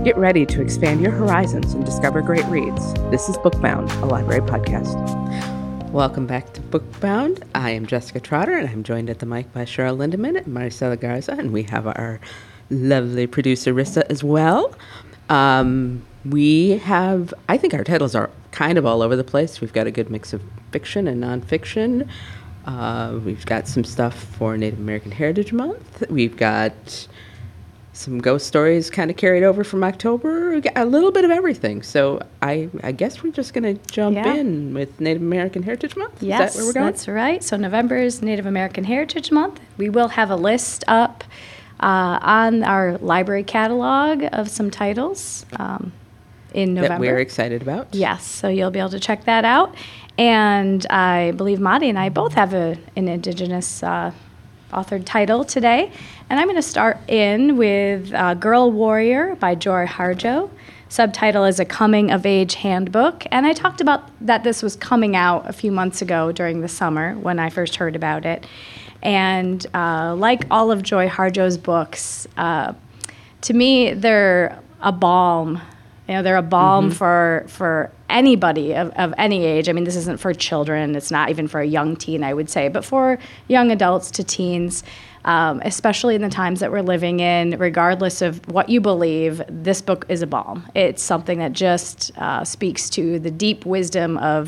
Get ready to expand your horizons and discover great reads. This is Bookbound, a library podcast. Welcome back to Bookbound. I am Jessica Trotter, and I'm joined at the mic by Cheryl Lindemann and Maricela Garza, and we have our lovely producer, Rissa, as well. I think our titles are kind of all over the place. We've got a good mix of fiction and nonfiction. We've got some stuff for Native American Heritage Month. We've got some ghost stories kind of carried over from October, a little bit of everything. So I guess we're just going to jump in with Native American Heritage Month. Yes, is that where we're going? That's right. So November is Native American Heritage Month. We will have a list up on our library catalog of some titles in November. That we're excited about. Yes, so you'll be able to check that out. And I believe Madi and I both have an Indigenous authored title today. And I'm going to start in with Girl Warrior by Joy Harjo. Subtitle is A Coming-of-Age Handbook. And I talked about that this was coming out a few months ago during the summer when I first heard about it. And like all of Joy Harjo's books, to me, they're a balm. You know, they're a balm for anybody of any age. I mean, this isn't for children. It's not even for a young teen, I would say, but for young adults to teens, especially in the times that we're living in, regardless of what you believe, this book is a balm. It's something that just speaks to the deep wisdom of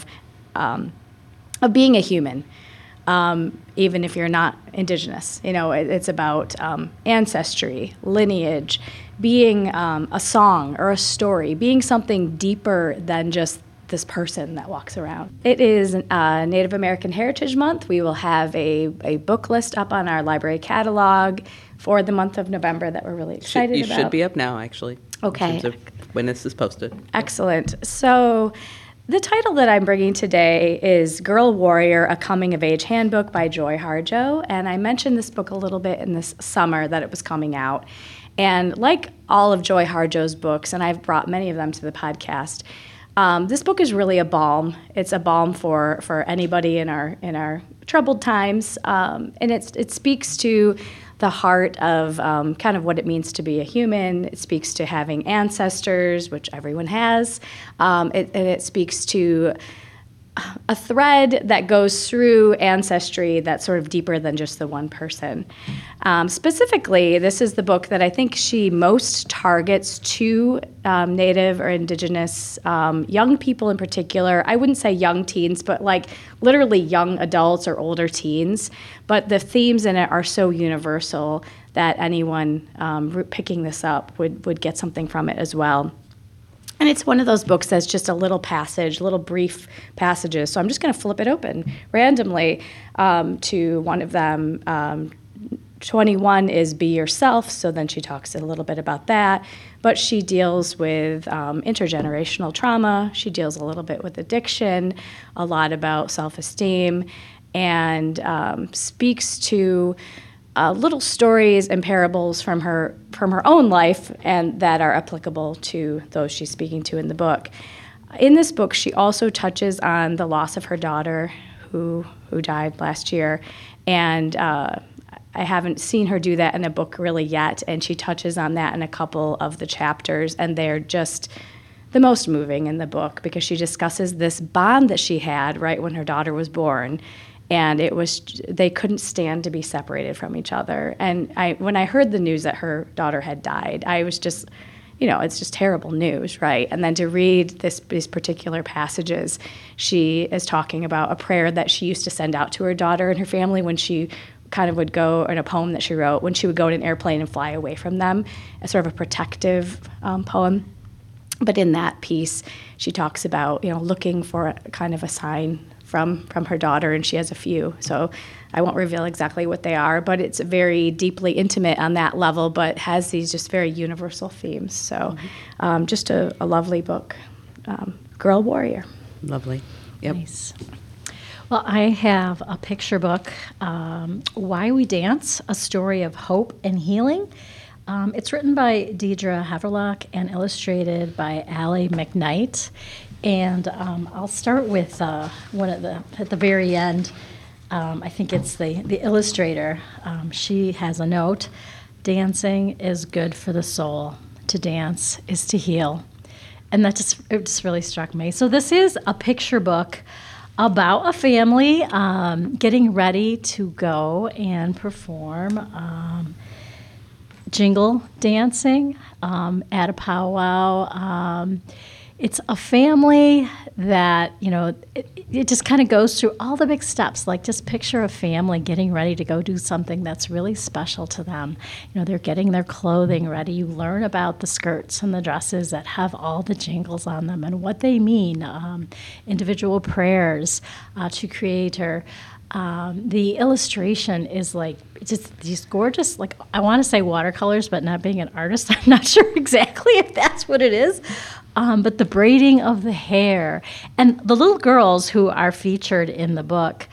being a human. Even if you're not Indigenous. You know, it's about ancestry, lineage, being a song or a story, being something deeper than just this person that walks around. It is Native American Heritage Month. We will have a book list up on our library catalog for the month of November that we're really excited about. You should be up now, actually. Okay. In terms of when this is posted. Excellent. So the title that I'm bringing today is Girl Warrior, A Coming-of-Age Handbook by Joy Harjo, and I mentioned this book a little bit in this summer that it was coming out. And like all of Joy Harjo's books, and I've brought many of them to the podcast, this book is really a balm. It's a balm for anybody in our troubled times, and it speaks to the heart of kind of what it means to be a human. It speaks to having ancestors, which everyone has. And it speaks to a thread that goes through ancestry that's sort of deeper than just the one person. Specifically, this is the book that I think she most targets to Native or Indigenous young people in particular. I wouldn't say young teens, but like literally young adults or older teens. But the themes in it are so universal that anyone picking this up would get something from it as well. And it's one of those books that's just a little brief passages. So I'm just going to flip it open randomly to one of them. 21 is Be Yourself, so then she talks a little bit about that. But she deals with intergenerational trauma. She deals a little bit with addiction, a lot about self-esteem, and speaks to little stories and parables from her own life and that are applicable to those she's speaking to in the book. In this book, she also touches on the loss of her daughter who died last year, and I haven't seen her do that in a book really yet, and she touches on that in a couple of the chapters, and they're just the most moving in the book because she discusses this bond that she had right when her daughter was born. And they couldn't stand to be separated from each other. And when I heard the news that her daughter had died, I was just, it's just terrible news, right? And then to read these particular passages, she is talking about a prayer that she used to send out to her daughter and her family when she kind of would go, in a poem that she wrote, when she would go in an airplane and fly away from them, a sort of a protective poem. But in that piece, she talks about, looking for a kind of a sign from her daughter, and she has a few. So I won't reveal exactly what they are, but it's very deeply intimate on that level, but has these just very universal themes. So just a lovely book, Girl Warrior. Lovely. Yep. Nice. Well, I have a picture book, Why We Dance, A Story of Hope and Healing. It's written by Deidre Haverlock and illustrated by Allie McKnight. And I'll start with one at the very end. I think it's the illustrator. She has a note, dancing is good for the soul. to dance is to heal. And it just really struck me. So this is a picture book about a family getting ready to go and perform jingle dancing at a powwow. It's a family that, it just kind of goes through all the big steps. Like, just picture a family getting ready to go do something that's really special to them. They're getting their clothing ready. You learn about the skirts and the dresses that have all the jingles on them and what they mean. Individual prayers to Creator. The illustration is like just these gorgeous, like, I want to say watercolors, but not being an artist, I'm not sure exactly if that's what it is. But the braiding of the hair and the little girls who are featured in the book,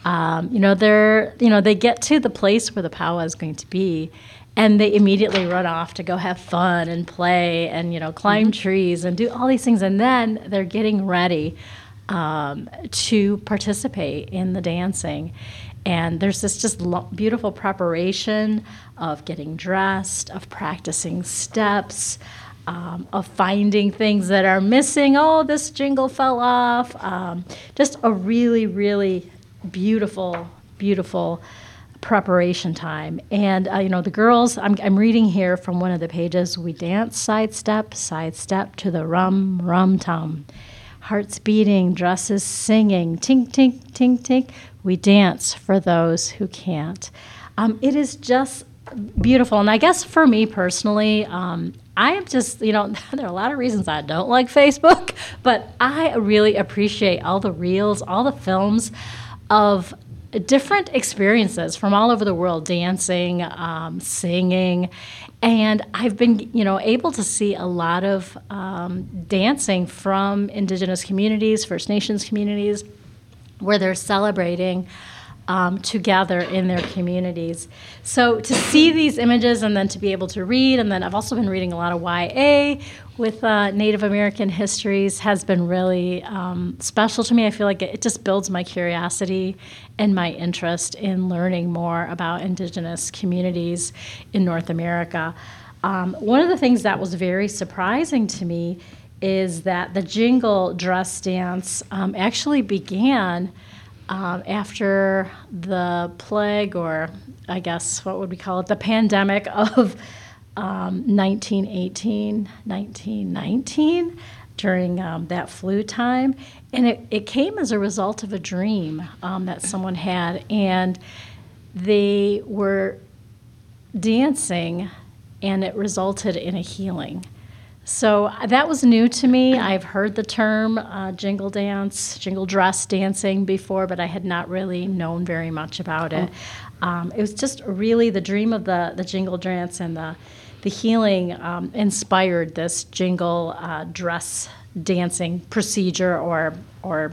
they get to the place where the powwow is going to be, and they immediately run off to go have fun and play and climb trees and do all these things, and then they're getting ready to participate in the dancing. And there's this just beautiful preparation of getting dressed, of practicing steps, of finding things that are missing. Oh, this jingle fell off. Just a really, really beautiful, beautiful preparation time. And, the girls, I'm reading here from one of the pages. We dance side step to the rum, rum tum. Hearts beating, dresses singing, tink, tink, tink, tink. We dance for those who can't. It is just beautiful. And I guess for me personally, I am just, there are a lot of reasons I don't like Facebook, but I really appreciate all the reels, all the films of different experiences from all over the world, dancing, singing. And I've been, able to see a lot of dancing from Indigenous communities, First Nations communities, where they're celebrating together in their communities. So to see these images and then to be able to read, and then I've also been reading a lot of YA with Native American histories has been really special to me. I feel like it just builds my curiosity and my interest in learning more about Indigenous communities in North America. One of the things that was very surprising to me is that the jingle dress dance actually began after the plague, or I guess what would we call it, the pandemic of 1918, 1919, during that flu time. And it came as a result of a dream that someone had, and they were dancing, and it resulted in a healing. So that was new to me. I've heard the term jingle dance, jingle dress dancing before, but I had not really known very much about it. It was just really the dream of the jingle dance, and the healing inspired this jingle dress dancing procedure or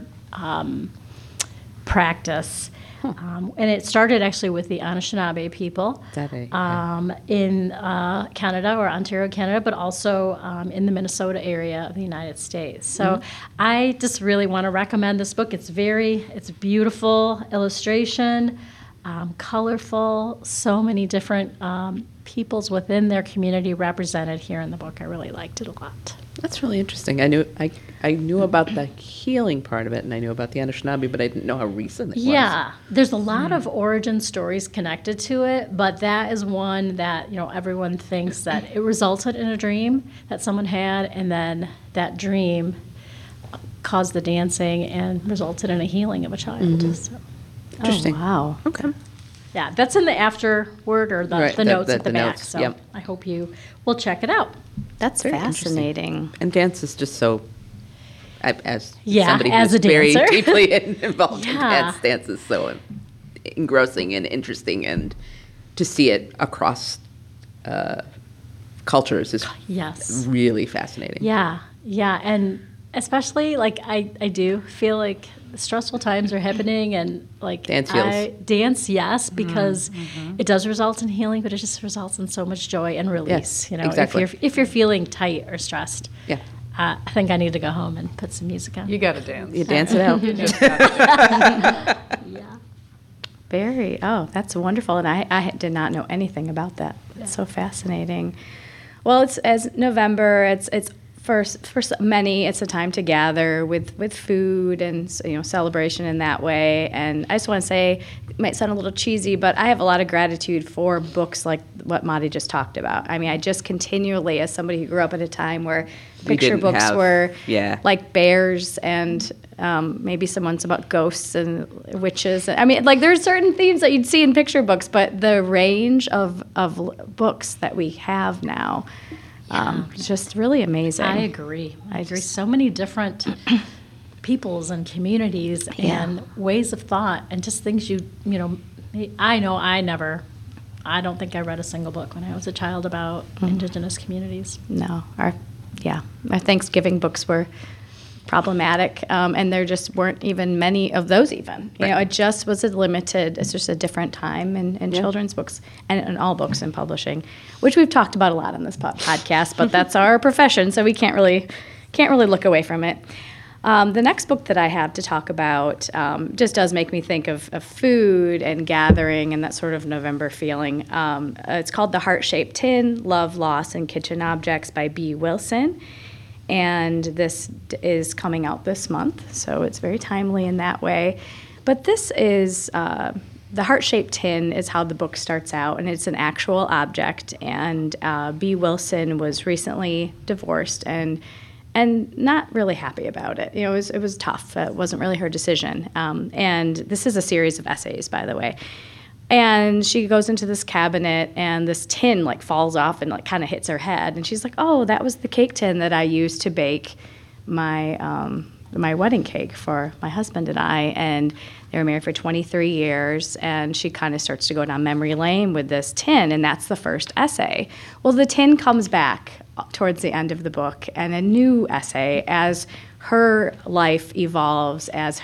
practice. And it started actually with the Anishinaabe people in Canada, or Ontario, Canada, but also in the Minnesota area of the United States. So I just really want to recommend this book. It's beautiful illustration, colorful, so many different peoples within their community represented here in the book. I really liked it a lot. That's really interesting. I knew about the healing part of it, and I knew about the Anishinaabe, but I didn't know how recent it was. Yeah, there's a lot of origin stories connected to it, but that is one that everyone thinks that it resulted in a dream that someone had, and then that dream caused the dancing and resulted in a healing of a child. So. Interesting. Oh, wow. Okay. Yeah, that's in the afterword, or the notes at the back. Notes, so yep. I hope you will check it out. That's Very fascinating. And dance is just so, as Yeah, somebody as who's a very dancer. deeply involved in Yeah. dance is so engrossing and interesting, and to see it across cultures is Yes. really fascinating. Yeah, and especially I do feel like stressful times are happening, and dance, yes, because it does result in healing, but it just results in so much joy and release. Yes, exactly. If you're feeling tight or stressed, Yeah. I think I need to go home and put some music on. You got to dance. You dance it out. Yeah. That's wonderful. And I did not know anything about that. It's so fascinating. Well, it's as November. It's for many. It's a time to gather with food and celebration in that way. And I just want to say, it might sound a little cheesy, but I have a lot of gratitude for books like what Madi just talked about. I mean, I just continually, as somebody who grew up at a time where picture books were like bears and maybe some ones about ghosts and witches. I mean, like there's certain themes that you'd see in picture books, but the range of books that we have now is just really amazing. I agree. So many different peoples and communities and ways of thought and just things I don't think I read a single book when I was a child about Indigenous communities. No. Our Thanksgiving books were problematic, and there just weren't even many of those even. It just was it's just a different time in children's books and in all books in publishing, which we've talked about a lot on this podcast, but that's our profession, so we can't really look away from it. The next book that I have to talk about just does make me think of food and gathering and that sort of November feeling. It's called The Heart-Shaped Tin, Love, Loss, and Kitchen Objects by Bee Wilson. And this is coming out this month, so it's very timely in that way. But this is, The Heart-Shaped Tin is how the book starts out, and it's an actual object. And Bee Wilson was recently divorced and not really happy about it. It was tough. It wasn't really her decision. And this is a series of essays, by the way. And she goes into this cabinet, and this tin falls off and kind of hits her head. And she's like, "Oh, that was the cake tin that I used to bake my wedding cake for my husband and I." And they were married for 23 years. And she kind of starts to go down memory lane with this tin, and that's the first essay. Well, the tin comes back towards the end of the book, and a new essay as her life evolves, as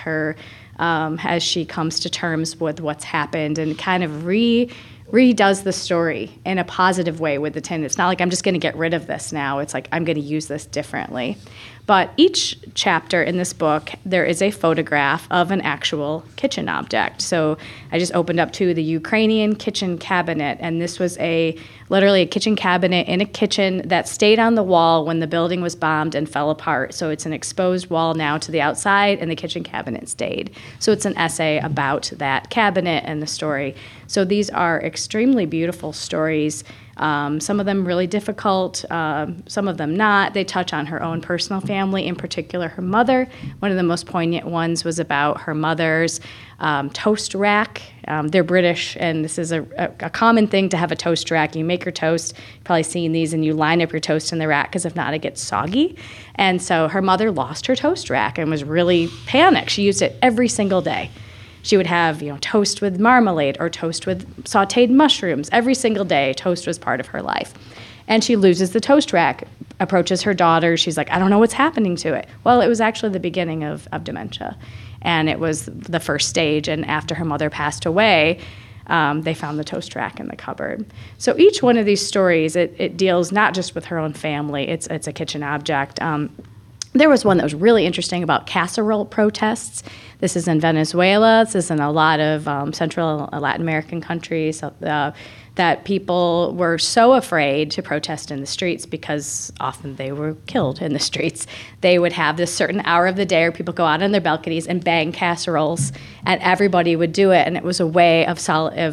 she comes to terms with what's happened and kind of redoes the story in a positive way with the tin. It's not like I'm just going to get rid of this now. It's like I'm going to use this differently. But each chapter in this book, there is a photograph of an actual kitchen object. So I just opened up to the Ukrainian kitchen cabinet, and this was literally a kitchen cabinet in a kitchen that stayed on the wall when the building was bombed and fell apart. So it's an exposed wall now to the outside, and the kitchen cabinet stayed. So it's an essay about that cabinet and the story. So these are extremely beautiful stories. Some of them really difficult, some of them not. They touch on her own personal family, in particular her mother. One of the most poignant ones was about her mother's toast rack. They're British, and this is a common thing to have a toast rack. You make your toast, you've probably seen these, and you line up your toast in the rack, because if not, it gets soggy. And so her mother lost her toast rack and was really panicked. She used it every single day. She would have, toast with marmalade or toast with sautéed mushrooms. Every single day, toast was part of her life. And she loses the toast rack, approaches her daughter. She's like, "I don't know what's happening to it." Well, it was actually the beginning of dementia. And it was the first stage. And after her mother passed away, they found the toast rack in the cupboard. So each one of these stories, it deals not just with her own family. It's a kitchen object. There was one that was really interesting about casserole protests. This is in Venezuela. This is in a lot of Central Latin American countries that people were so afraid to protest in the streets because often they were killed in the streets. They would have this certain hour of the day where people go out on their balconies and bang casseroles, and everybody would do it. And it was a way of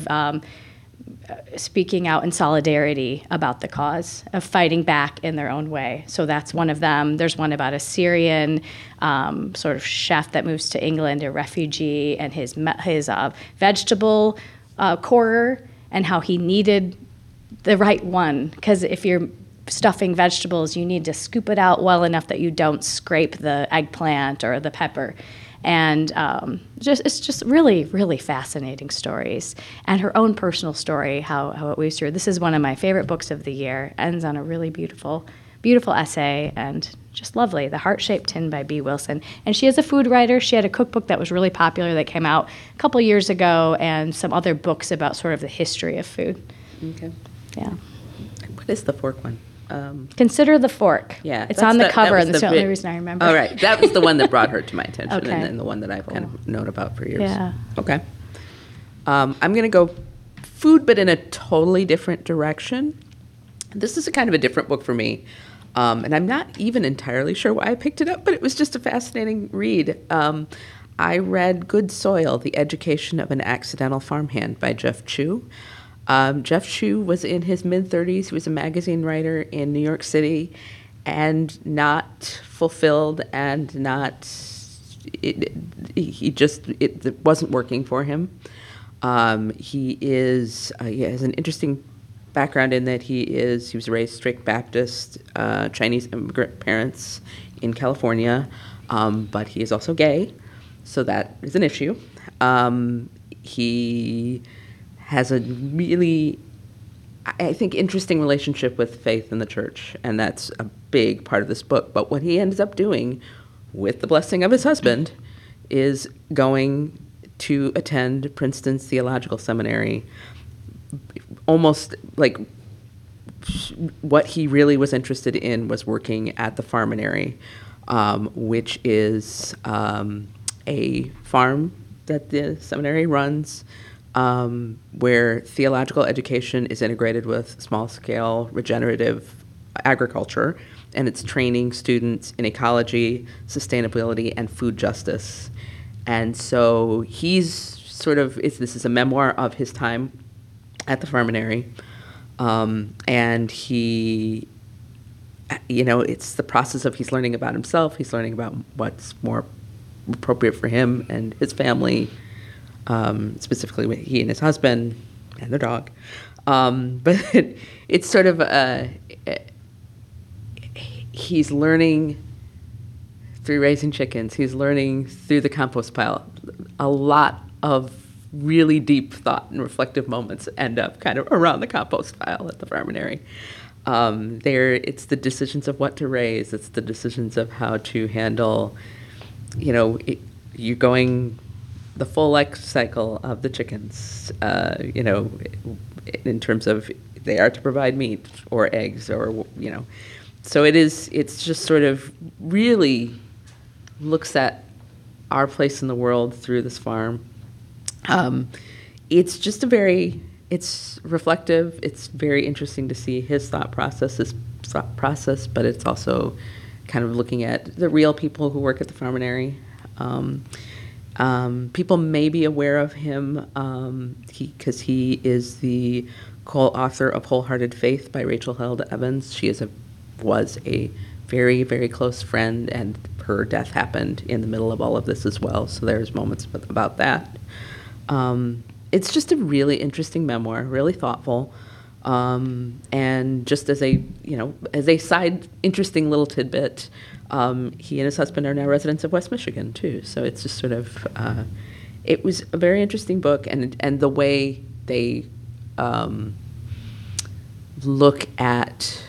speaking out in solidarity about the cause, of fighting back in their own way. So that's one of them. There's one about a Syrian sort of chef that moves to England, a refugee, and his vegetable quarter, and how he needed the right one. Because if you're stuffing vegetables, you need to scoop it out well enough that you don't scrape the eggplant or the pepper. And it's just really, really fascinating stories. And her own personal story, how it weaves through. This is one of my favorite books of the year. Ends on a really beautiful, beautiful essay, and just lovely. The Heart-Shaped Tin by Bee Wilson. And she is a food writer. She had a cookbook that was really popular that came out a couple years ago, and some other books about sort of the history of food. Okay. Yeah. What is the fork one? Consider the Fork. Yeah, it's on the cover, and that's the only reason I remember. Oh, right. That was the one that brought her to my attention, Okay. and then the one that I've kind of known about for years. Yeah. Okay. I'm going to go food, but in a totally different direction. This is a kind of a different book for me. And I'm not even entirely sure why I picked it up, but it was just a fascinating read. I read Good Soil, The Education of an Accidental Farmhand by Jeff Chew. Jeff Chew was in his mid-30s. He was a magazine writer in New York City and not fulfilled and not, it wasn't working for him. He has an interesting background in that he was raised strict Baptist, Chinese immigrant parents in California, but he is also gay, so that is an issue. He has a really, I think, interesting relationship with faith in the church, and that's a big part of this book. But what he ends up doing, with the blessing of his husband, is going to attend Princeton's Theological Seminary. Almost like what he really was interested in was working at the Farminary, which is a farm that the seminary runs, where theological education is integrated with small-scale regenerative agriculture, and it's training students in ecology, sustainability, and food justice. And so this is a memoir of his time at the Farminary, and he, it's the process of he's learning about himself, he's learning about what's more appropriate for him and his family, specifically he and his husband and their dog. But it's sort of he's learning through raising chickens. He's learning through the compost pile. A lot of really deep thought and reflective moments end up kind of around the compost pile at the Farminary. It's the decisions of what to raise. It's the decisions of how to handle, you're going the full life cycle of the chickens, in terms of they are to provide meat or eggs or, So it's just sort of really looks at our place in the world through this farm. It's just it's reflective. It's very interesting to see his thought process, but it's also kind of looking at the real people who work at the Farminary. People may be aware of him because he is the co-author of Wholehearted Faith by Rachel Held Evans. She was a very, very close friend, and her death happened in the middle of all of this as well. So there's moments about that. It's just a really interesting memoir, really thoughtful, and just as a side interesting little tidbit, he and his husband are now residents of West Michigan too. So it's just sort of it was a very interesting book, and the way they look at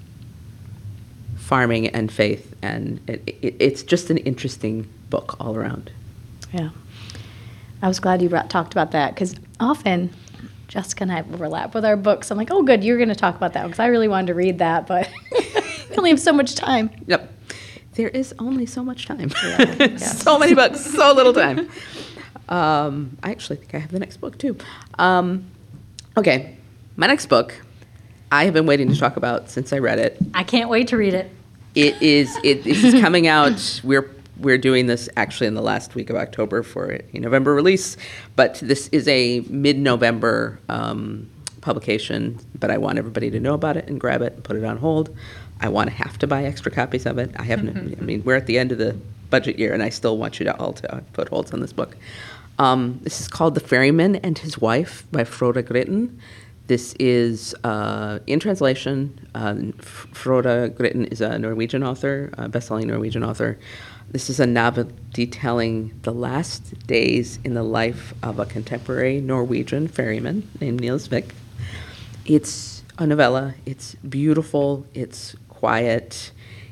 farming and faith, and it's just an interesting book all around. Yeah. I was glad you talked about that, because often Jessica and I overlap with our books. I'm like, oh, good, you're going to talk about that, because I really wanted to read that, but we only have so much time. Yep. There is only so much time. Yeah, yes. So many books, so little time. I actually think I have the next book, too. Okay, my next book, I have been waiting to talk about since I read it. I can't wait to read it. This is coming out. We're doing this actually in the last week of October for a November release, but this is a mid-November publication, but I want everybody to know about it and grab it and put it on hold. I want to have to buy extra copies of it. I haven't, we're at the end of the budget year, and I still want you to all to put holds on this book. This is called The Ferryman and His Wife by Frode Gritten. This is, in translation, Frode Gritten is a Norwegian author, a best-selling Norwegian author. This is a novel detailing the last days in the life of a contemporary Norwegian ferryman named Niels Vik. It's a novella. It's beautiful. It's quiet.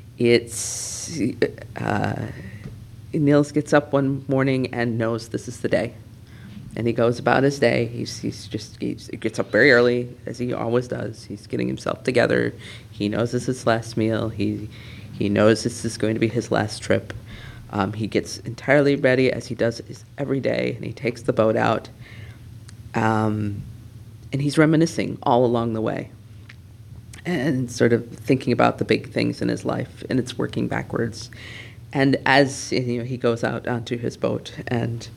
Niels gets up one morning and knows this is the day. And he goes about his day. He gets up very early, as he always does. He's getting himself together. He knows this is his last meal. He knows this is going to be his last trip. He gets entirely ready, as he does every day, and he takes the boat out. And he's reminiscing all along the way. and sort of thinking about the big things in his life, and it's working backwards. And as he goes out onto his boat, and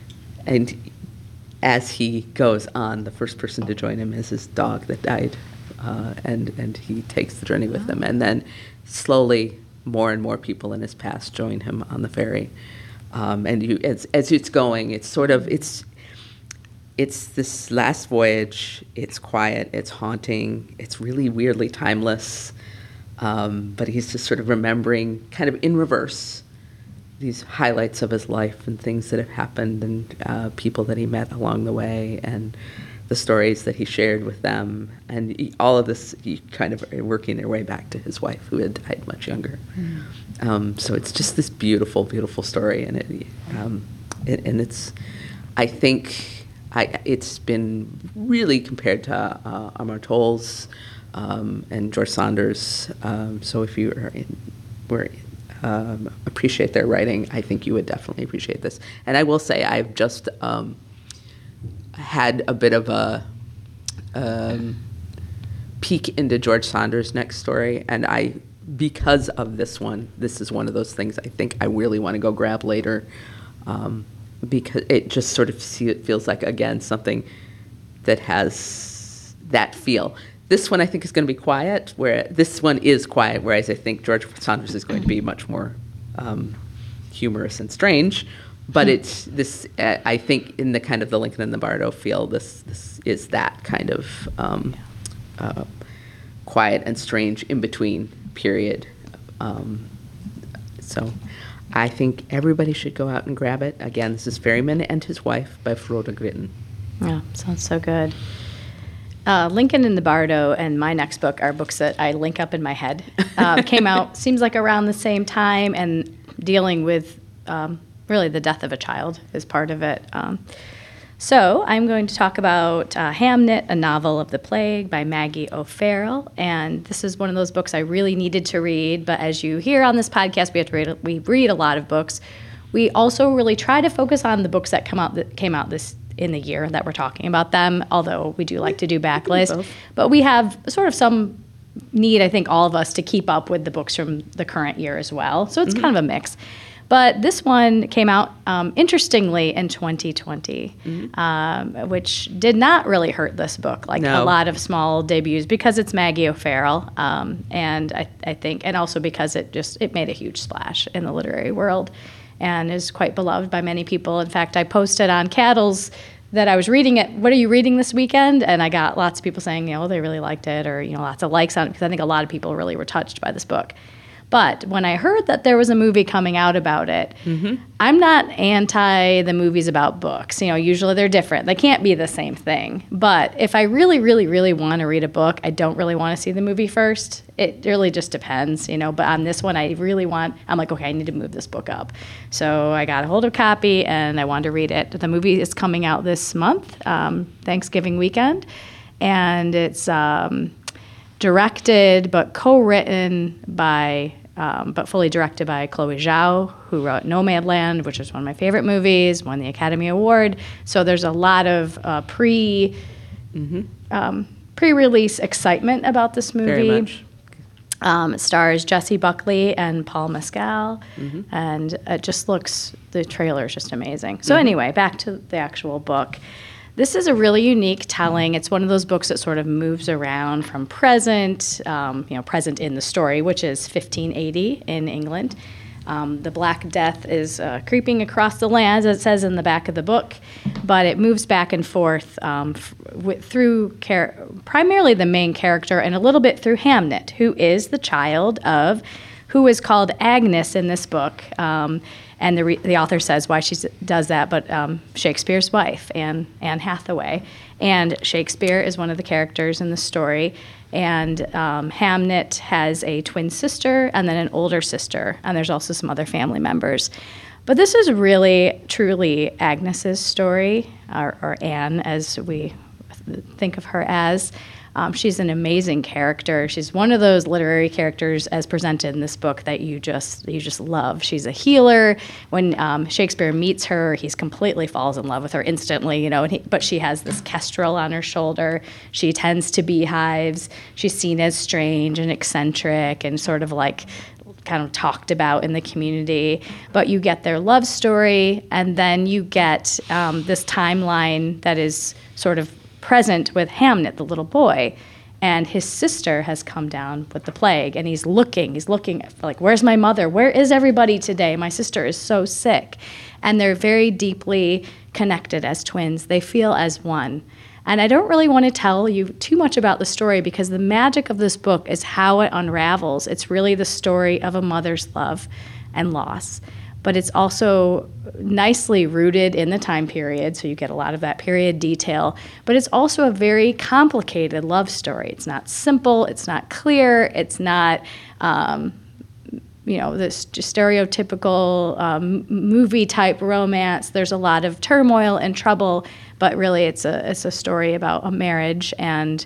as he goes on, the first person to join him is his dog that died, and he takes the journey with him, and then slowly more and more people in his past join him on the ferry, and as it's going, it's this last voyage. It's quiet, it's haunting, it's really weirdly timeless, but he's just sort of remembering, kind of in reverse, these highlights of his life and things that have happened, and people that he met along the way, and the stories that he shared with them, and all of this kind of working their way back to his wife, who had died much younger. So it's just this beautiful, beautiful story, and it's, I think, it's been really compared to Amar Towles and George Saunders. So if you appreciate their writing, I think you would definitely appreciate this. And I will say, I've just had a bit of a peek into George Saunders' next story, and because of this is one of those things I think I really want to go grab later, because it just sort of feels like, again, something that has that feel. This one I think is going to be quiet, this one is quiet, whereas I think George Saunders is going to be much more humorous and strange. But it's this. I think in the kind of the Lincoln and the Bardo feel, this is that kind of quiet and strange in between period. So I think everybody should go out and grab it. Again, this is Ferryman and His Wife by Frode Gritten. Yeah, sounds so good. Lincoln and the Bardo and my next book are books that I link up in my head. Came out, seems like around the same time, and dealing with really the death of a child is part of it. So I'm going to talk about Hamnet, A Novel of the Plague by Maggie O'Farrell. And this is one of those books I really needed to read. But as you hear on this podcast, we read a lot of books. We also really try to focus on the books that came out this in the year that we're talking about them, although we do like to do backlist. But we have sort of some need, I think, all of us, to keep up with the books from the current year as well. So it's kind of a mix. But this one came out, interestingly, in 2020, which did not really hurt this book, like a lot of small debuts, because it's Maggie O'Farrell, and I think, and also because it made a huge splash in the literary world and is quite beloved by many people. In fact, I posted on Cattles that I was reading it. What are you reading this weekend? And I got lots of people saying, they really liked it, or lots of likes on it, because I think a lot of people really were touched by this book. But when I heard that there was a movie coming out about it, I'm not anti the movies about books. Usually they're different. They can't be the same thing. But if I really, really, really want to read a book, I don't really want to see the movie first. It really just depends, But on this one, I'm like, okay, I need to move this book up. So I got a hold of a copy, and I wanted to read it. The movie is coming out this month, Thanksgiving weekend. And it's directed but co-written by... but fully directed by Chloe Zhao, who wrote Nomadland, which is one of my favorite movies, won the Academy Award. So there's a lot of pre-release excitement about this movie. Very much. It stars Jessie Buckley and Paul Mescal, and the trailer is just amazing. So anyway, back to the actual book. This is a really unique telling. It's one of those books that sort of moves around from present, present in the story, which is 1580 in England. The Black Death is creeping across the land, as it says in the back of the book, but it moves back and forth through primarily the main character, and a little bit through Hamnet, who is the child of, who is called Agnes in this book. And the author says why she does that, but Shakespeare's wife, Anne Hathaway. And Shakespeare is one of the characters in the story. And Hamnet has a twin sister and then an older sister. And there's also some other family members. But this is really, truly Agnes's story, or Anne, as we think of her as. She's an amazing character. She's one of those literary characters as presented in this book that you just love. She's a healer. When Shakespeare meets her, he completely falls in love with her instantly, but she has this kestrel on her shoulder. She tends to beehives. She's seen as strange and eccentric and sort of like kind of talked about in the community. But you get their love story, and then you get this timeline that is sort of present with Hamnet, the little boy, and his sister has come down with the plague, and he's looking like, where's my mother? Where is everybody today? My sister is so sick. And they're very deeply connected as twins. They feel as one. And I don't really want to tell you too much about the story because the magic of this book is how it unravels. It's really the story of a mother's love and loss. But it's also nicely rooted in the time period, so you get a lot of that period detail. But it's also a very complicated love story. It's not simple, it's not clear, it's not this stereotypical movie-type romance. There's a lot of turmoil and trouble, but really it's a story about a marriage and,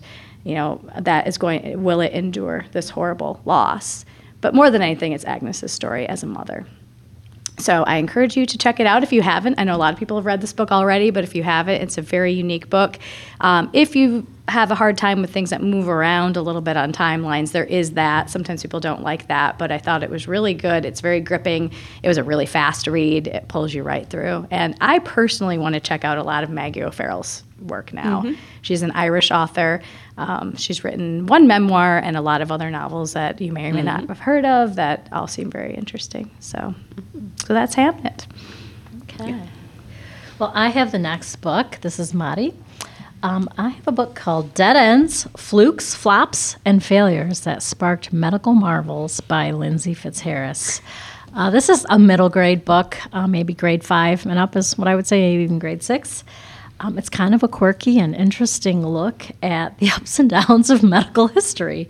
will it endure this horrible loss? But more than anything, it's Agnes's story as a mother. So I encourage you to check it out if you haven't. I know a lot of people have read this book already, but if you haven't, it's a very unique book. If you have a hard time with things that move around a little bit on timelines, there is that. Sometimes people don't like that, but I thought it was really good. It's very gripping. It was a really fast read. It pulls you right through. And I personally want to check out a lot of Maggie O'Farrell's work now. Mm-hmm. She's an Irish author. She's written one memoir and a lot of other novels that you may or may not have heard of that all seem very interesting. So that's Hamnet. Okay. Yeah. Well, I have the next book. This is Mari. I have a book called Dead Ends, Flukes, Flops, and Failures That Sparked Medical Marvels by Lindsay Fitzharris. This is a middle grade book, maybe grade 5 and up is what I would say, maybe even grade 6. It's kind of a quirky and interesting look at the ups and downs of medical history.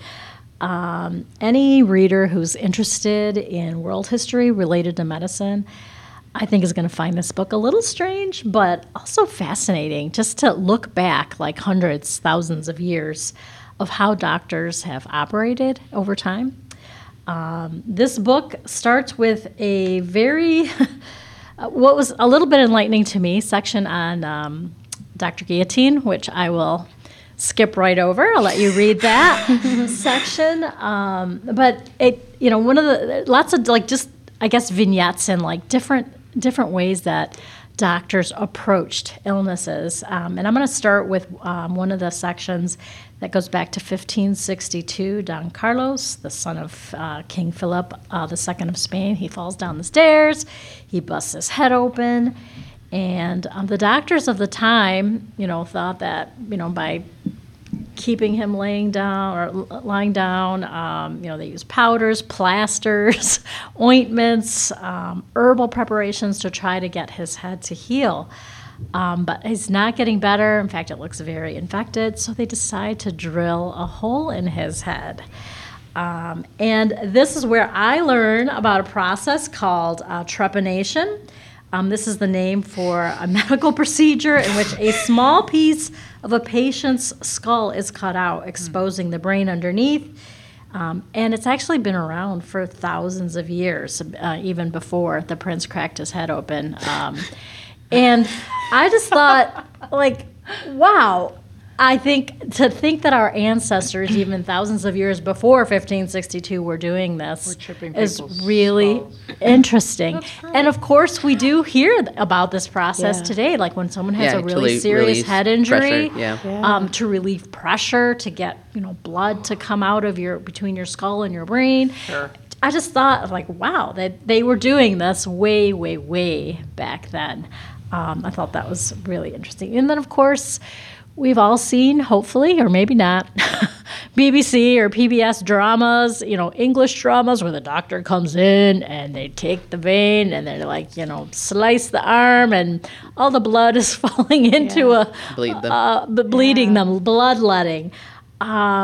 Any reader who's interested in world history related to medicine, I think is going to find this book a little strange, but also fascinating, just to look back like hundreds, thousands of years of how doctors have operated over time. This book starts with a very, what was a little bit enlightening to me, section on Dr. Guillotine, which I will skip right over. I'll let you read that section. But it, one of the, lots of just, I guess, vignettes and like different ways that doctors approached illnesses. And I'm going to start with one of the sections that goes back to 1562. Don Carlos, the son of King Philip II of Spain, he falls down the stairs, he busts his head open, and the doctors of the time, thought that, by keeping him lying down, they use powders, plasters, ointments, herbal preparations to try to get his head to heal. But he's not getting better. In fact, it looks very infected. So they decide to drill a hole in his head. And this is where I learn about a process called trepanation. This is the name for a medical procedure in which a small piece of a patient's skull is cut out, exposing the brain underneath. And it's actually been around for thousands of years, even before the prince cracked his head open. And I just thought, wow. I think that our ancestors, even thousands of years before 1562, were doing this is really interesting. Right. And of course, we do hear about this process today, like when someone has a really serious head injury, to relieve pressure, to get blood to come out of between your skull and your brain. Sure. I just thought, wow, that they were doing this way, way, way back then. I thought that was really interesting. And then, of course, we've all seen, hopefully, or maybe not, BBC or PBS dramas, English dramas where the doctor comes in and they take the vein and they're slice the arm and all the blood is falling into bleeding them, bloodletting.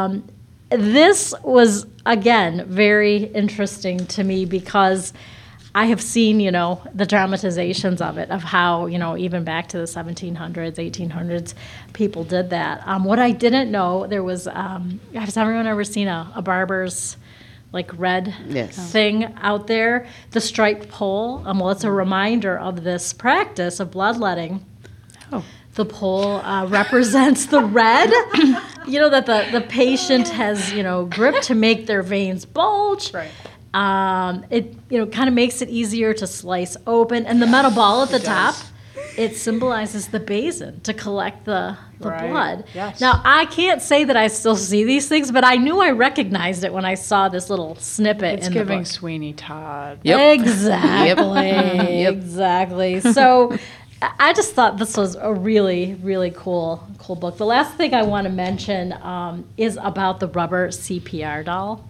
This was, again, very interesting to me because I have seen, the dramatizations of it, of how, even back to the 1700s, 1800s, people did that. What I didn't know, there was, has everyone ever seen a barber's, red Yes. thing out there? The striped pole. Well, it's a reminder of this practice of bloodletting. Oh. The pole represents the red, that the patient has, gripped to make their veins bulge. Right. It kind of makes it easier to slice open, and the metal ball at the top, it symbolizes the basin to collect the blood. Yes. Now I can't say that I still see these things, but I knew I recognized it when I saw this little snippet It's in the giving book. Sweeney Todd. Yep. Exactly. Exactly. So I just thought this was a really, really cool book. The last thing I want to mention is about the rubber CPR doll.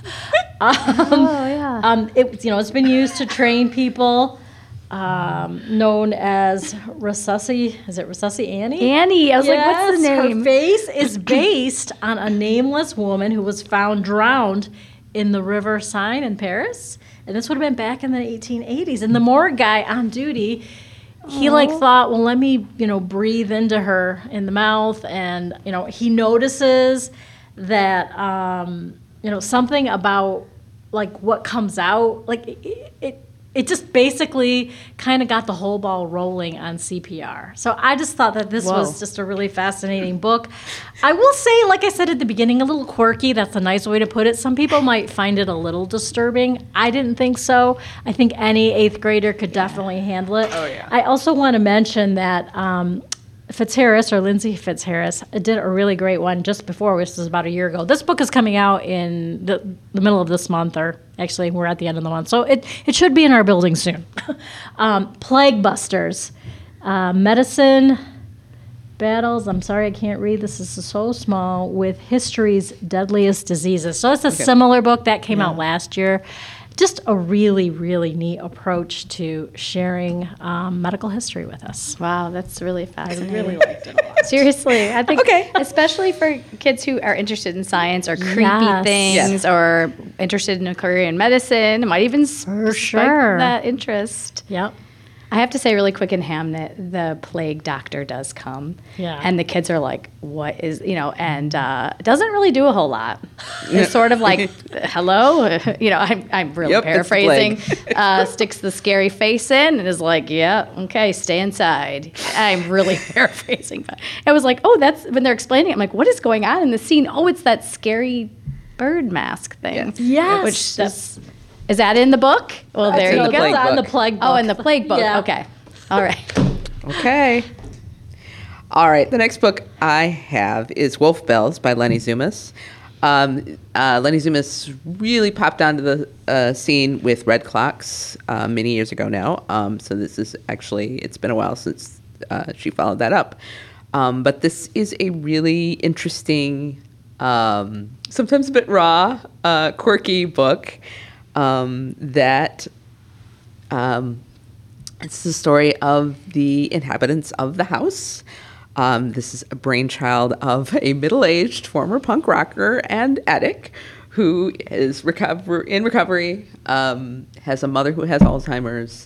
It's been used to train people, known as Resusci Annie? Annie. I was like, what's the name? Her face is based on a nameless woman who was found drowned in the River Seine in Paris. And this would have been back in the 1880s. And the morgue guy on duty, he thought, well, let me, breathe into her in the mouth. And, he notices that, something about what comes out, it just basically kind of got the whole ball rolling on CPR. So I just thought that this was just a really fascinating book. I will say, like I said at the beginning, a little quirky. That's a nice way to put it. Some people might find it a little disturbing. I didn't think so. I think any 8th grader could definitely handle it. Oh, yeah. I also want to mention that Fitzharris, or Lindsay Fitzharris, did a really great one just before, which was about a year ago. This book is coming out in the middle of this month, or actually we're at the end of the month, so it should be in our building soon. Plague Busters, Medicine Battles, I'm sorry I can't read, this is so small, with History's Deadliest Diseases. So it's a similar book that came out last year. Just a really, really neat approach to sharing medical history with us. Wow, that's really fascinating. I really liked it a lot. Seriously, I think, especially for kids who are interested in science or creepy Yes. things, or interested in a career in medicine, it might even spike sure. that interest. Yep. I have to say really quick, in Hamnet, the plague doctor does come. Yeah. And the kids are like, what is, and doesn't really do a whole lot. It's sort of like, hello? I'm really Yep, it's the paraphrasing. plague. Sticks the scary face in and is like, yeah, okay, stay inside. I'm really paraphrasing. But I was like, oh, that's, when they're explaining it, I'm like, what is going on in the scene? Oh, it's that scary bird mask thing. Yes. Which is that in the book? Well, there in you the go. plague on the book. plague book. Oh, in the plague book. Yeah. Okay. All right. Okay. All right. The next book I have is Wolf Bells by Lenny Zumas. Lenny Zumas really popped onto the scene with Red Clocks many years ago now. So this is actually, it's been a while since she followed that up. But this is a really interesting, sometimes a bit raw, quirky book that it's the story of the inhabitants of the house. This is a brainchild of a middle-aged former punk rocker and addict who is in recovery, has a mother who has Alzheimer's,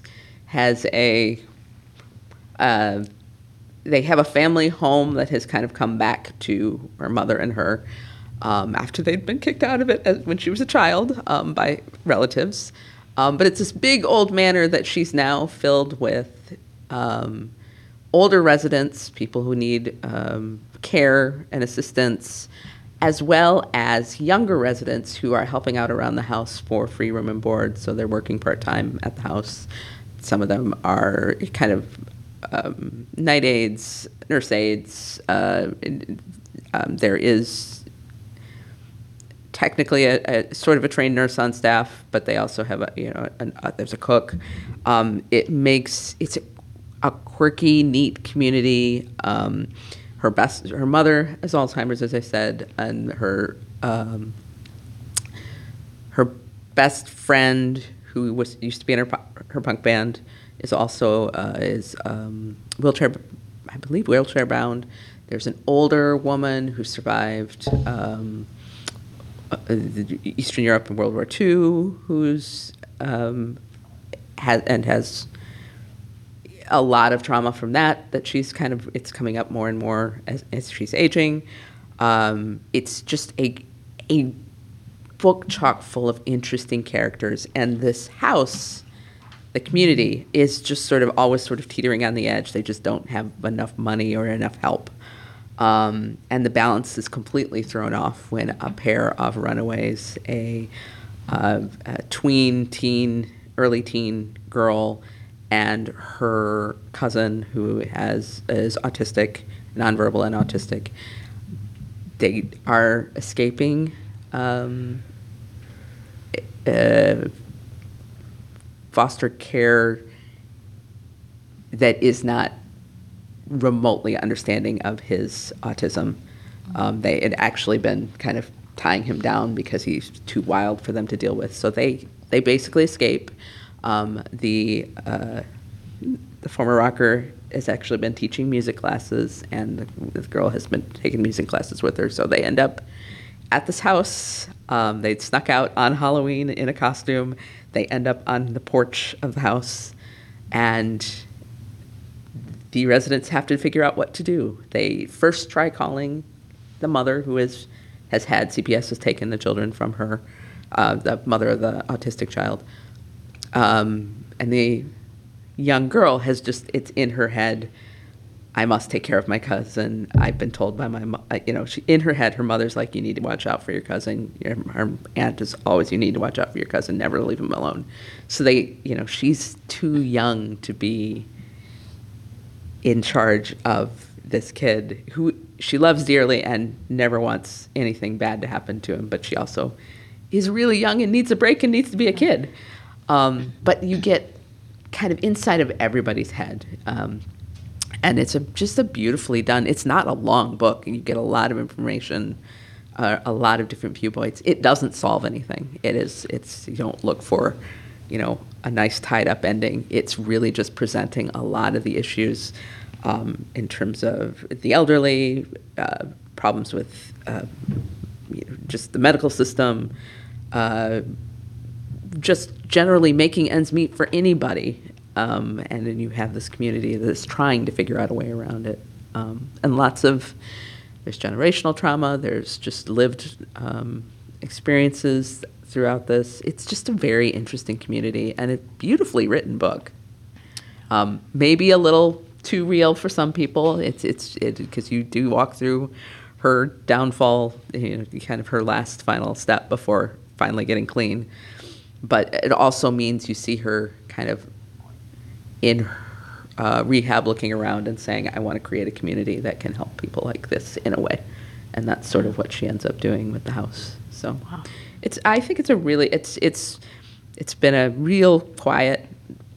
they have a family home that has kind of come back to her mother and her after they'd been kicked out of it when she was a child by relatives. But it's this big old manor that she's now filled with older residents, people who need care and assistance, as well as younger residents who are helping out around the house for free room and board. So they're working part-time at the house. Some of them are kind of night aides, nurse aides. There is technically a sort of a trained nurse on staff, but they also have there's a cook. It's a quirky, neat community. Her mother has Alzheimer's, as I said, and her best friend, who used to be in her punk band, is also wheelchair bound. There's an older woman who survived Eastern Europe in World War II, who's has a lot of trauma from that she's it's coming up more and more as she's aging. It's just a book chock full of interesting characters, and this house, the community, is just always teetering on the edge. They just don't have enough money or enough help. And the balance is completely thrown off when a pair of runaways, a early teen girl, and her cousin, who is autistic, nonverbal and autistic, they are escaping foster care that is not remotely understanding of his autism. They had actually been kind of tying him down because he's too wild for them to deal with. So they basically escape. The former rocker has actually been teaching music classes, and this girl has been taking music classes with her. So they end up at this house. They'd snuck out on Halloween in a costume. They end up on the porch of the house, and the residents have to figure out what to do. They first try calling the mother, who has had CPS, has taken the children from her, the mother of the autistic child. And the young girl it's in her head, I must take care of my cousin. I've been told by in her head, her mother's like, you need to watch out for your cousin. Her aunt is always, you need to watch out for your cousin, never leave him alone. So she's too young to be in charge of this kid who she loves dearly and never wants anything bad to happen to him, but she also is really young and needs a break and needs to be a kid. But you get kind of inside of everybody's head. And it's just a beautifully done, it's not a long book, and you get a lot of information, a lot of different viewpoints. It doesn't solve anything. You don't look for, a nice tied up ending. It's really just presenting a lot of the issues in terms of the elderly, problems with just the medical system, just generally making ends meet for anybody. And then you have this community that's trying to figure out a way around it. And there's generational trauma, there's just lived experiences throughout this. It's just a very interesting community and a beautifully written book. Maybe a little too real for some people. It's because you do walk through her downfall, kind of her last final step before finally getting clean. But it also means you see her kind of in rehab, looking around and saying, I want to create a community that can help people like this in a way. And that's sort of what she ends up doing with the house. So wow. I think it's a really, it's been a real quiet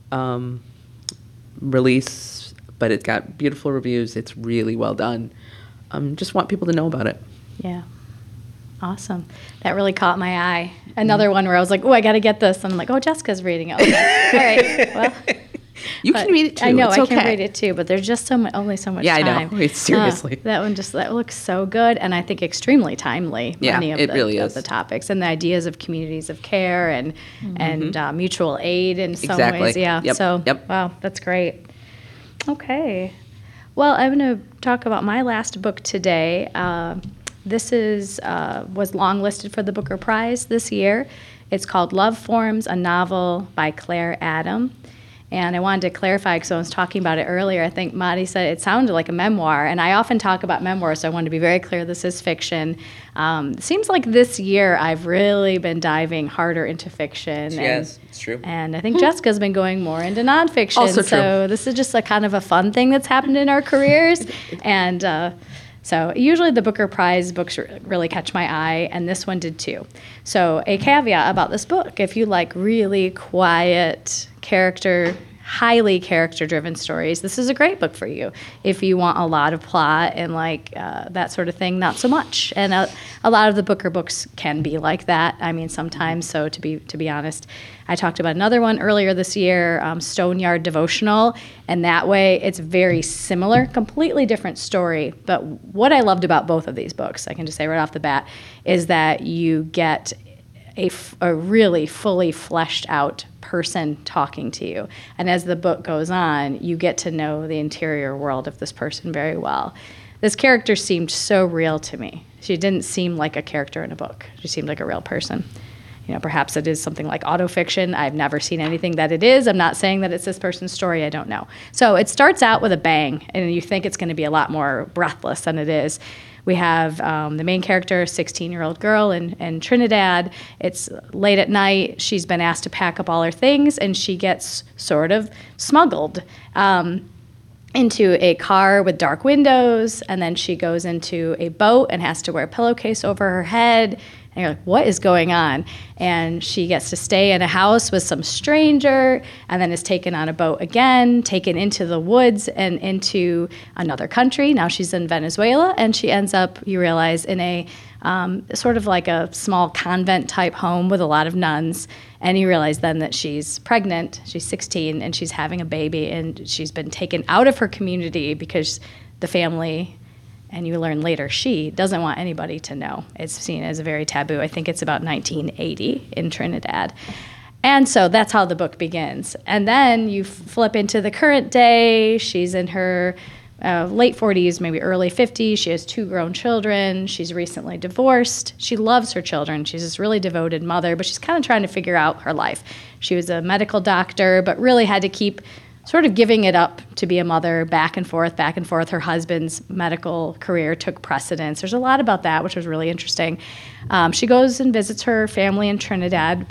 release, but it got beautiful reviews. It's really well done. Just want people to know about it. Yeah. Awesome. That really caught my eye. Another one where I was like, oh, I got to get this. And I'm like, oh, Jessica's reading it. Okay. All right. Well, you can read it too. I know, it's I can read it too, but there's just only so much time. Yeah, I know. Seriously. That looks so good, and I think extremely timely. Yeah, many of it really is. The topics and the ideas of communities of care and mutual aid in some ways. Yeah. Yep. So, yep. Wow, that's great. Okay. Well, I'm going to talk about my last book today. This was longlisted for the Booker Prize this year. It's called Love Forms, a novel by Claire Adam. And I wanted to clarify, because I was talking about it earlier, I think Madi said it sounded like a memoir, and I often talk about memoirs, so I wanted to be very clear this is fiction. It seems like this year I've really been diving harder into fiction. Yes, it's true. And I think Jessica's been going more into nonfiction. Also so this is just a kind of a fun thing that's happened in our careers. And so usually the Booker Prize books really catch my eye, and this one did too. So a caveat about this book: if you like really quiet, highly character-driven stories, this is a great book for you. If you want a lot of plot and that sort of thing, not so much. And a lot of the Booker books can be like that. I mean, sometimes. So to be honest, I talked about another one earlier this year, Stoneyard Devotional, and that way it's very similar, completely different story. But what I loved about both of these books, I can just say right off the bat, is that you get a really fully fleshed out person talking to you. And as the book goes on, you get to know the interior world of this person very well. This character seemed so real to me. She didn't seem like a character in a book. She seemed like a real person. Perhaps it is something like autofiction. I've never seen anything that it is. I'm not saying that it's this person's story. I don't know. So it starts out with a bang, and you think it's going to be a lot more breathless than it is. We have the main character, 16-year-old girl in Trinidad. It's late at night. She's been asked to pack up all her things, and she gets sort of smuggled into a car with dark windows, and then she goes into a boat and has to wear a pillowcase over her head. And you're like, what is going on? And she gets to stay in a house with some stranger, and then is taken on a boat again, taken into the woods and into another country. Now she's in Venezuela, and she ends up, you realize, in a sort of like a small convent-type home with a lot of nuns. And you realize then that she's pregnant, she's 16, and she's having a baby, and she's been taken out of her community because the family... And you learn later she doesn't want anybody to know. It's seen as a very taboo. I think it's about 1980 in Trinidad. And so that's how the book begins. And then you flip into the current day. She's in her late 40s, maybe early 50s. She has 2 grown children. She's recently divorced. She loves her children. She's this really devoted mother, but she's kind of trying to figure out her life. She was a medical doctor, but really had to keep sort of giving it up to be a mother, back and forth, back and forth. Her husband's medical career took precedence. There's a lot about that, which was really interesting. She goes and visits her family in Trinidad,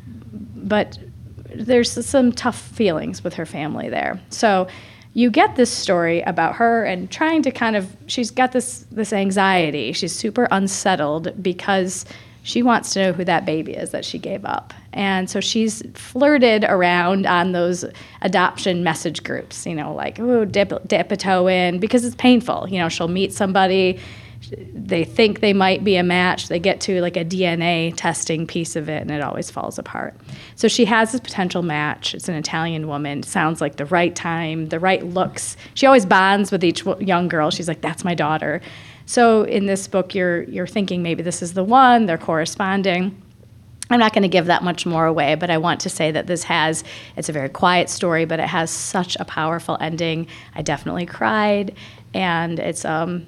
but there's some tough feelings with her family there. So you get this story about her and trying to she's got this anxiety. She's super unsettled because she wants to know who that baby is that she gave up. And so she's flirted around on those adoption message groups, like, oh, dip a toe in, because it's painful. She'll meet somebody, they think they might be a match, they get to like a DNA testing piece of it, and it always falls apart. So she has this potential match. It's an Italian woman. Sounds like the right time, the right looks. She always bonds with each young girl. She's like, that's my daughter. So in this book, you're thinking maybe this is the one, they're corresponding. I'm not going to give that much more away, but I want to say that it's a very quiet story, but it has such a powerful ending. I definitely cried, and it's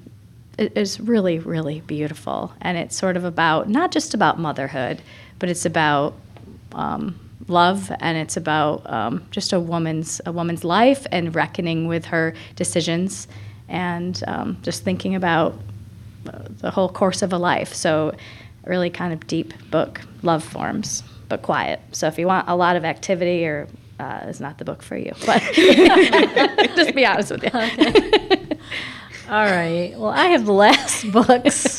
really, really beautiful. And it's sort of about, not just about motherhood, but it's about love, and it's about just a woman's life and reckoning with her decisions, and just thinking about the whole course of a life. So really kind of deep book, love forms, but quiet. So if you want a lot of activity, it's not the book for you. But just be honest with you. Okay. All right. Well, I have the last books.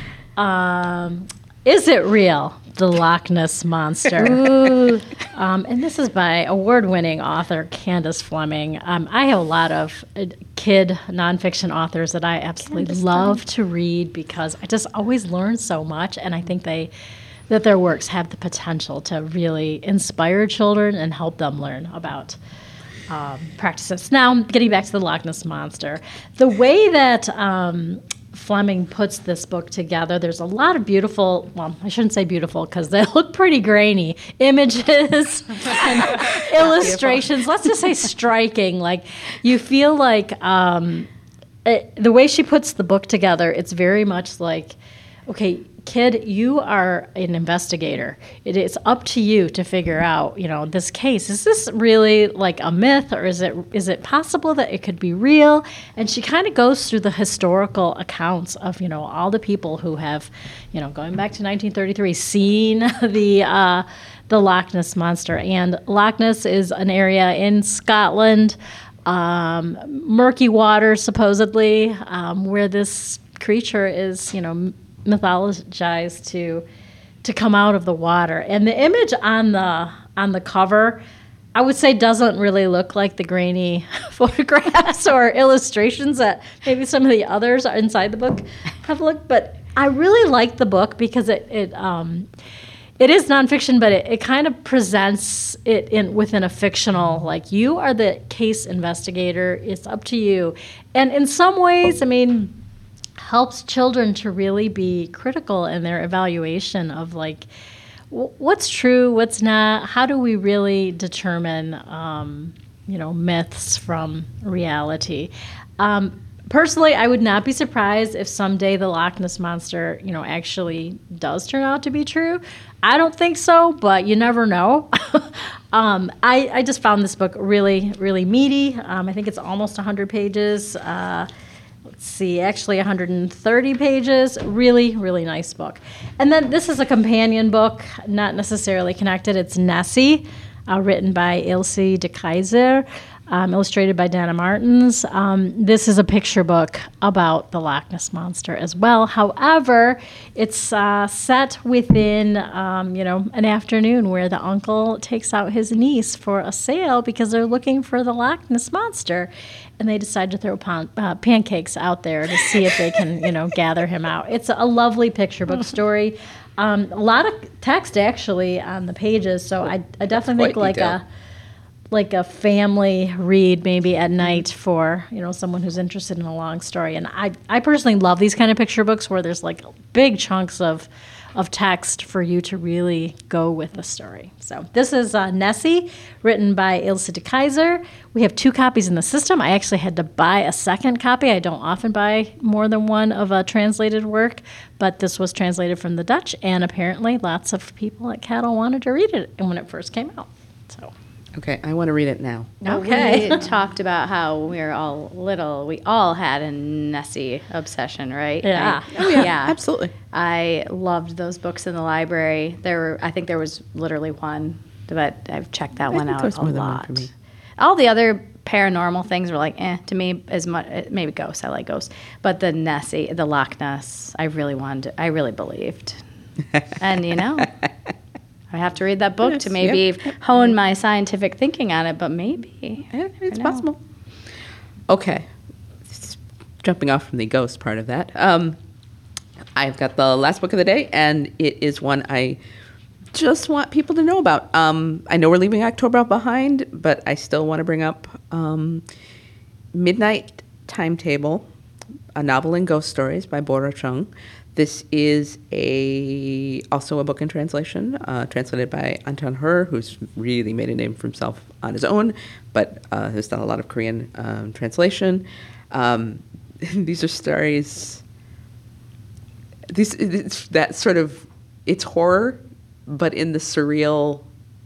Is It Real? The Loch Ness Monster. Ooh. And this is by award-winning author Candace Fleming. I have a lot of kid nonfiction authors that I absolutely love to read because I just always learn so much, and I think that their works have the potential to really inspire children and help them learn about practices. Now, getting back to the Loch Ness Monster, the way that Fleming puts this book together, there's a lot of beautiful, well, I shouldn't say beautiful because they look pretty grainy, images and illustrations. Let's just say striking. Like, you feel like the way she puts the book together, it's very much like, okay, kid, you are an investigator. It is up to you to figure out, this case. Is this really like a myth, or is it possible that it could be real? And she kind of goes through the historical accounts of, all the people who have, going back to 1933, seen the Loch Ness Monster. And Loch Ness is an area in Scotland, murky water, supposedly, where this creature is, mythologized to come out of the water. And the image on the cover, I would say, doesn't really look like the grainy photographs or illustrations that maybe some of the others are inside the book have looked. But I really like the book because it is nonfiction, but it kind of presents it within a fictional, like, you are the case investigator, it's up to you. And in some ways, helps children to really be critical in their evaluation of, like, what's true, what's not? How do we really determine, myths from reality? Personally, I would not be surprised if someday the Loch Ness Monster, actually does turn out to be true. I don't think so, but you never know. I just found this book really, really meaty. I think it's almost 100 pages. Let's see, actually 130 pages. Really, really nice book. And then this is a companion book, not necessarily connected. It's Nessie, written by Ilse de Keyser. Illustrated by Dana Martins. This is a picture book about the Loch Ness Monster as well. However, it's set within, an afternoon where the uncle takes out his niece for a sail because they're looking for the Loch Ness Monster, and they decide to throw pancakes out there to see if they can, gather him out. It's a lovely picture book story. A lot of text actually on the pages, so I definitely think like a family read maybe at night for someone who's interested in a long story. And I personally love these kind of picture books where there's like big chunks of text for you to really go with the story. So this is Nessie, written by Ilse de Keyser. We have 2 copies in the system. I actually had to buy a second copy. I don't often buy more than one of a translated work, but this was translated from the Dutch, and apparently lots of people at Cattle wanted to read it when it first came out. So. Okay, I want to read it now. Okay. We talked about how we were all little. We all had a Nessie obsession, right? Yeah. Yeah. Absolutely. I loved those books in the library. I think there was literally one, but I've checked that one out there was a more than one lot. for me. All the other paranormal things were like, to me, as much, maybe ghosts. I like ghosts. But the Nessie, the Loch Ness, I really believed. And, I have to read that book to maybe hone my scientific thinking on it, but maybe. It's possible. Okay. Jumping off from the ghost part of that. I've got the last book of the day, and it is one I just want people to know about. I know we're leaving October behind, but I still want to bring up Midnight Timetable, a novel and ghost stories by Bora Chung. This is also a book in translation, translated by Anton Hur, who's really made a name for himself on his own, but has done a lot of Korean translation. These are stories. It's horror, but in the surreal.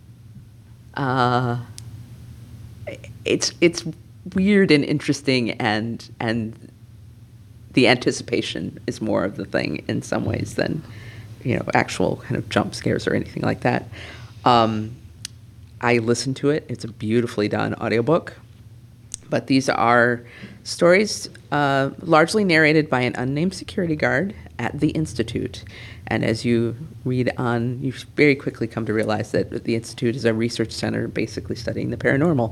It's weird and interesting, and the anticipation is more of the thing in some ways than, actual kind of jump scares or anything like that. I listened to it. It's a beautifully done audiobook. But these are stories largely narrated by an unnamed security guard at the Institute. And as you read on, you very quickly come to realize that the Institute is a research center basically studying the paranormal.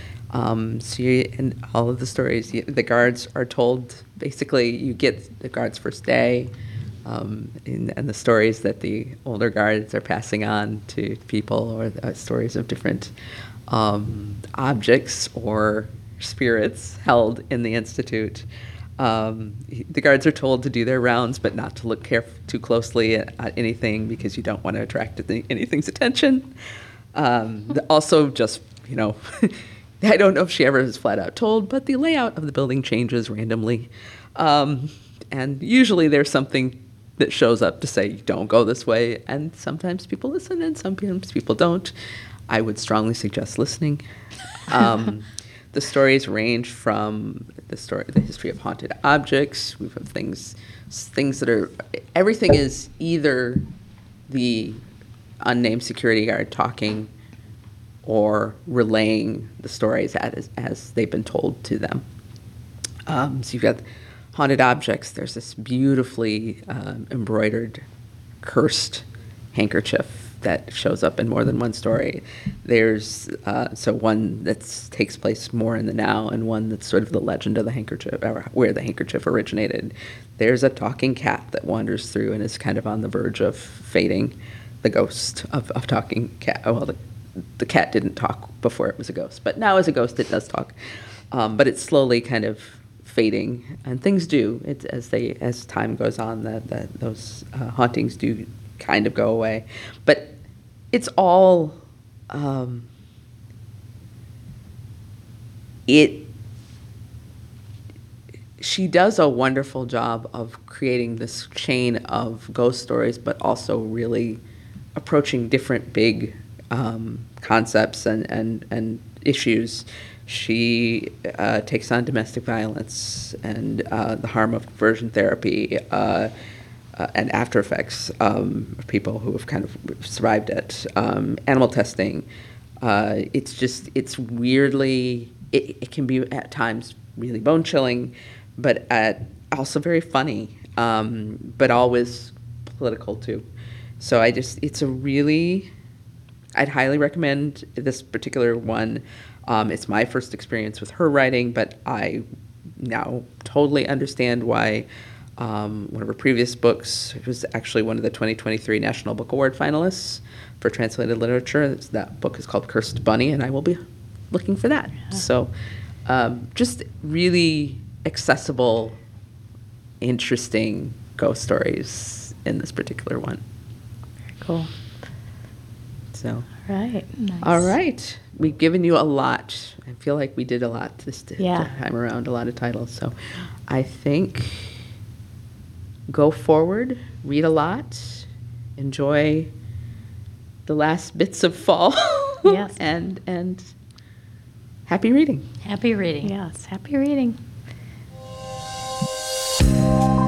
In all of the stories, the guards are told, basically, you get the guard's first day, and the stories that the older guards are passing on to people, or stories of different objects or spirits held in the Institute. The guards are told to do their rounds, but not to look too closely at anything because you don't want to attract anything's attention. Also, just, I don't know if she ever is flat out told, but the layout of the building changes randomly. And usually there's something that shows up to say, don't go this way. And sometimes people listen and sometimes people don't. I would strongly suggest listening. The stories range from the history of haunted objects. We have things that are, everything is either the unnamed security guard talking or relaying the stories as they've been told to them. So you've got haunted objects. There's this beautifully embroidered, cursed handkerchief that shows up in more than one story. There's one that takes place more in the now, and one that's sort of the legend of the handkerchief, or where the handkerchief originated. There's a talking cat that wanders through and is kind of on the verge of fading. The ghost of talking cat. Well, the cat didn't talk before it was a ghost, but now as a ghost it does talk. But it's slowly kind of fading, and things do. As time goes on, those hauntings do kind of go away. But it's all it. She does a wonderful job of creating this chain of ghost stories, but also really approaching different big concepts and issues. She takes on domestic violence and the harm of conversion therapy and after effects of people who have kind of survived it. Animal testing. It's weirdly, it can be at times really bone chilling, but also very funny, but always political too. So I'd highly recommend this particular one. It's my first experience with her writing, but I now totally understand why one of her previous books was actually one of the 2023 National Book Award finalists for translated literature. That book is called Cursed Bunny, and I will be looking for that. Yeah. So just really accessible, interesting ghost stories in this particular one. Very cool. So, nice. All right. We've given you a lot. I feel like we did a lot this time around, a lot of titles. So I think go forward, read a lot, enjoy the last bits of fall. Yes. and happy reading. Happy reading. Yes, happy reading.